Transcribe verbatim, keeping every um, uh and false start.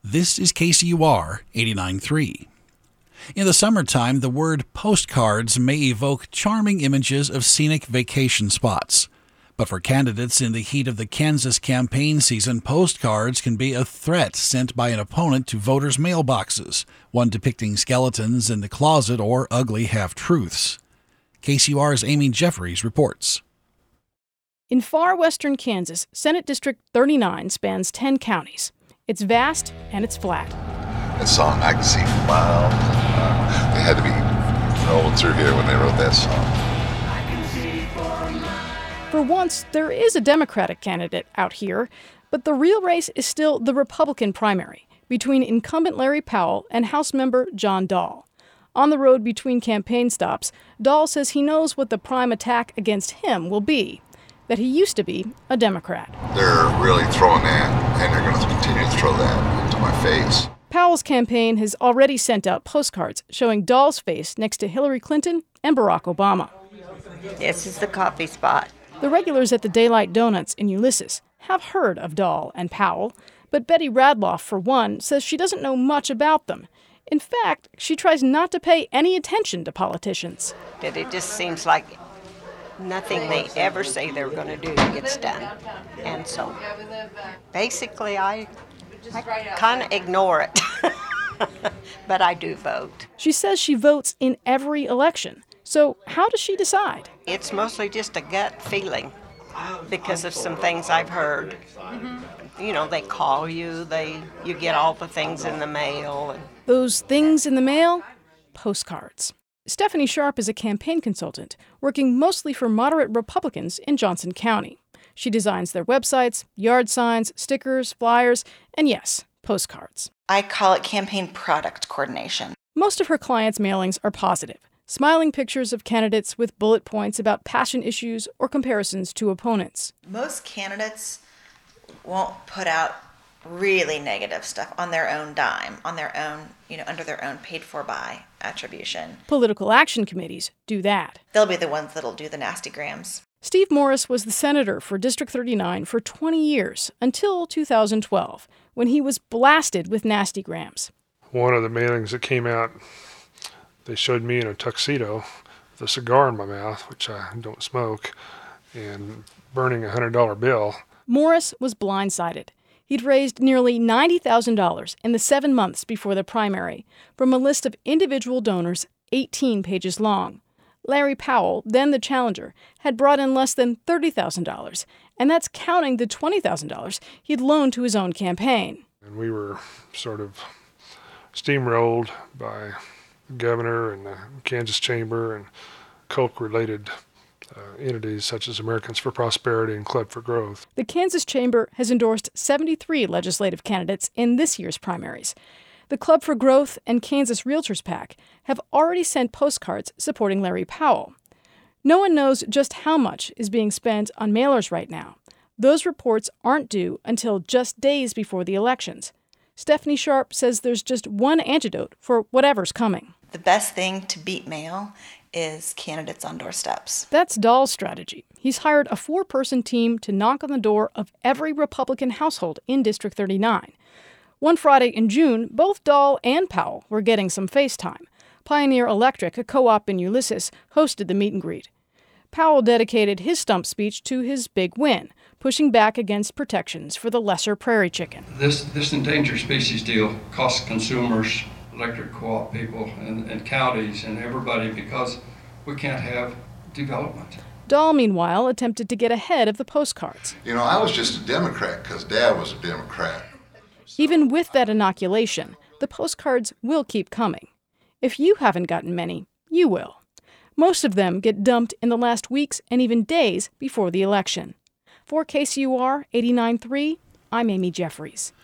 This is K C U R eighty-nine point three. In the summertime, the word postcards may evoke charming images of scenic vacation spots. But for candidates in the heat of the Kansas campaign season, postcards can be a threat sent by an opponent to voters' mailboxes, one depicting skeletons in the closet or ugly half-truths. K C U R's Amy Jeffries reports. In far western Kansas, Senate District thirty-nine spans ten counties. It's vast and it's flat. That song I Can See for Miles. Uh, they had to be rolling through here when they wrote that song. For once, there is a Democratic candidate out here, but the real race is still the Republican primary between incumbent Larry Powell and House member John Dahl. On the road between campaign stops, Dahl says he knows what the prime attack against him will be, that he used to be a Democrat. They're really throwing that, and they're going to continue to throw that into my face. Powell's campaign has already sent out postcards showing Dahl's face next to Hillary Clinton and Barack Obama. This is the coffee spot. The regulars at the Daylight Donuts in Ulysses have heard of Dahl and Powell, but Betty Radloff, for one, says she doesn't know much about them. In fact, she tries not to pay any attention to politicians. That it just seems like nothing they ever say they're going to do gets done. And so basically I, I kind of ignore it, but I do vote. She says she votes in every election. So how does she decide? It's mostly just a gut feeling because of some things I've heard. Mm-hmm. You know, they call you, they you get all the things in the mail. And those things in the mail? Postcards. Stephanie Sharp is a campaign consultant working mostly for moderate Republicans in Johnson County. She designs their websites, yard signs, stickers, flyers, and yes, postcards. I call it campaign product coordination. Most of her clients' mailings are positive. Smiling pictures of candidates with bullet points about passion issues or comparisons to opponents. Most candidates won't put out really negative stuff on their own dime, on their own, you know, under their own paid-for-by attribution. Political action committees do that. They'll be the ones that'll do the nasty grams. Steve Morris was the senator for District thirty-nine for twenty years, until two thousand twelve, when he was blasted with nasty grams. One of the mailings that came out, they showed me in a tuxedo with a cigar in my mouth, which I don't smoke, and burning a one hundred dollar bill. Morris was blindsided. He'd raised nearly ninety thousand dollars in the seven months before the primary from a list of individual donors eighteen pages long. Larry Powell, then the challenger, had brought in less than thirty thousand dollars, and that's counting the twenty thousand dollars he'd loaned to his own campaign. And we were sort of steamrolled by the governor and the Kansas Chamber and Koch-related uh, entities such as Americans for Prosperity and Club for Growth. The Kansas Chamber has endorsed seventy-three legislative candidates in this year's primaries. The Club for Growth and Kansas Realtors PAC have already sent postcards supporting Larry Powell. No one knows just how much is being spent on mailers right now. Those reports aren't due until just days before the elections. Stephanie Sharp says there's just one antidote for whatever's coming. The best thing to beat mail is candidates on doorsteps. That's Dahl's strategy. He's hired a four-person team to knock on the door of every Republican household in District thirty-nine. One Friday in June, both Dahl and Powell were getting some FaceTime. Pioneer Electric, a co-op in Ulysses, hosted the meet and greet. Powell dedicated his stump speech to his big win, pushing back against protections for the lesser prairie chicken. This this endangered species deal costs consumers, electric co-op people, and, and counties and everybody because we can't have development. Dahl, meanwhile, attempted to get ahead of the postcards. You know, I was just a Democrat because Dad was a Democrat. Even with that inoculation, the postcards will keep coming. If you haven't gotten many, you will. Most of them get dumped in the last weeks and even days before the election. For K C U R eighty-nine point three, I'm Amy Jeffries.